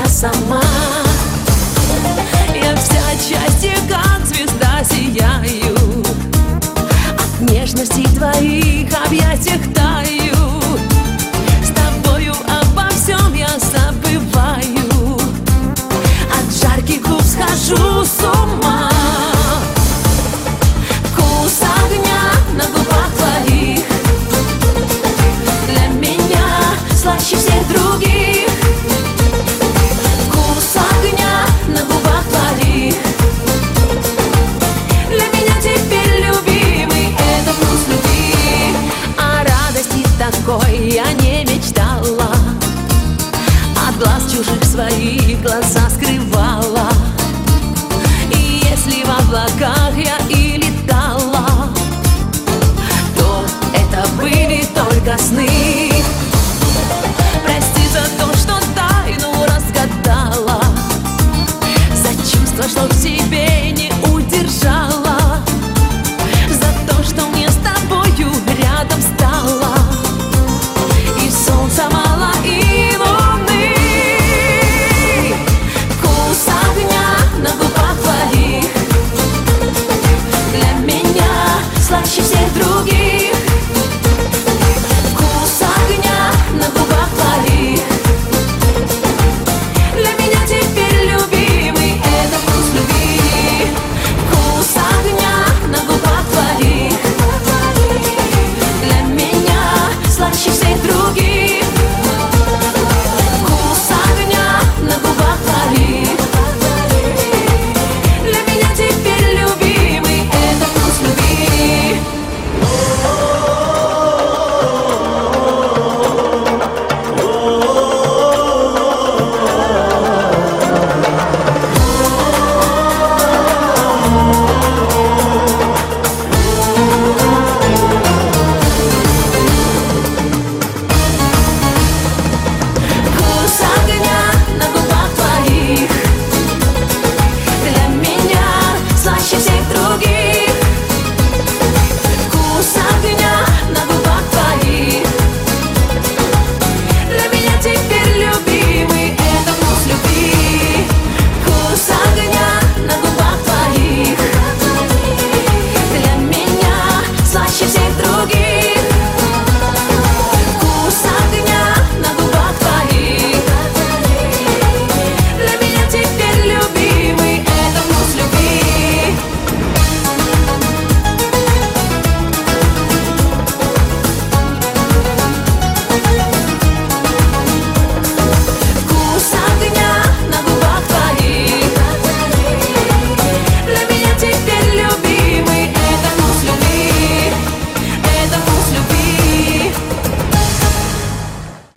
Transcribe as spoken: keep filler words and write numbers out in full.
сама. Я вся счастье, как звезда, сияю. От нежности твоих объятиях таю. С тобою обо всем я забываю. От жарких губ схожу с ума. Вкус огня на губах твоих для меня слаще всех других. Вкус огня на губах твоих для меня теперь любимый. Это вкус любви. О радости такой я не мечтала. От глаз чужих свои глаза скрывала. И если в облаках я и летала, то это были только сны. Прости за то, что тайну разгадала, за чувство, что в себе не удержала, за то, что мне с тобою рядом стало. И солнца мало, и луны. Вкус огня на губах твоих для меня слаще всех других.